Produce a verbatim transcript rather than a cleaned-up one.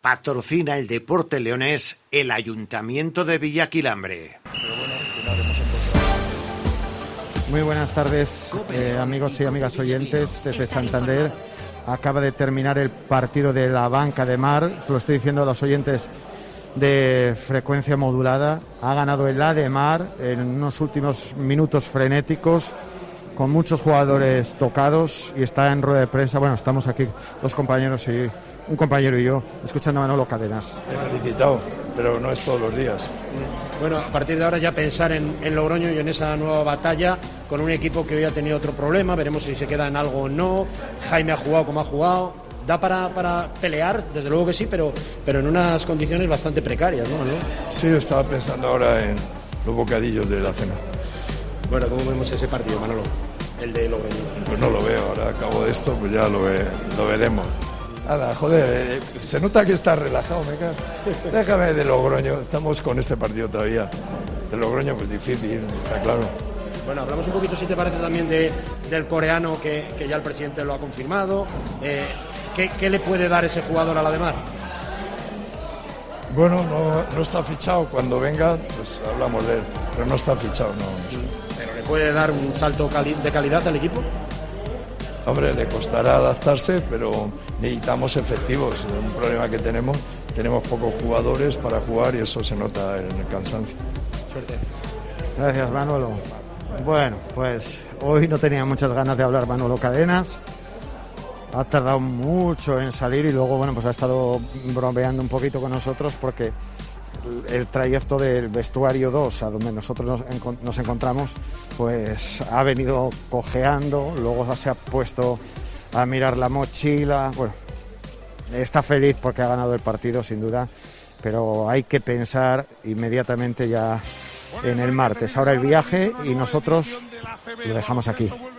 Patrocina el deporte leonés el Ayuntamiento de Villaquilambre. Muy buenas tardes, eh, amigos y amigas oyentes desde Santander. Acaba de terminar el partido de la Banca de Mar. Lo estoy diciendo a los oyentes de frecuencia modulada. Ha ganado el A de Mar en unos últimos minutos frenéticos, con muchos jugadores tocados, y está en rueda de prensa. Bueno, estamos aquí dos compañeros y un compañero y yo escuchando a Manolo Cadenas. He felicitado, pero no es todos los días. Bueno, a partir de ahora ya pensar en, en Logroño y en esa nueva batalla con un equipo que hoy ha tenido otro problema. Veremos si se queda en algo o no. Jaime ha jugado como ha jugado. Da para, para pelear, desde luego que sí, pero, pero en unas condiciones bastante precarias, ¿no, Manolo? Sí, yo estaba pensando ahora en los bocadillos de la cena. Bueno, ¿cómo vemos ese partido, Manolo? El de Logroño. Pues no lo veo, ahora acabo de esto, pues ya lo, ve, lo veremos. Nada, joder, eh, se nota que estás relajado, me cago. Déjame de Logroño, estamos con este partido todavía. De Logroño, pues difícil, está claro. Bueno, hablamos un poquito, si te parece, también de, del coreano, que, que ya el presidente lo ha confirmado. Eh, ¿qué, ¿Qué le puede dar ese jugador a la de Mar? Bueno, no, no está fichado. Cuando venga, pues hablamos de él. Pero no está fichado, no. no está. ¿Pero le puede dar un salto cali- de calidad al equipo? Hombre, le costará adaptarse, pero necesitamos efectivos. Es un problema que tenemos. Tenemos pocos jugadores para jugar y eso se nota en el cansancio. Suerte. Gracias, Manolo. Bueno, pues hoy no tenía muchas ganas de hablar Manolo Cadenas. Ha tardado mucho en salir y luego, bueno, pues ha estado bromeando un poquito con nosotros porque el trayecto del vestuario dos, a donde nosotros nos, encont- nos encontramos, pues ha venido cojeando, luego se ha puesto a mirar la mochila. Bueno, está feliz porque ha ganado el partido, sin duda, pero hay que pensar inmediatamente ya en el martes. Ahora el viaje y nosotros lo dejamos aquí.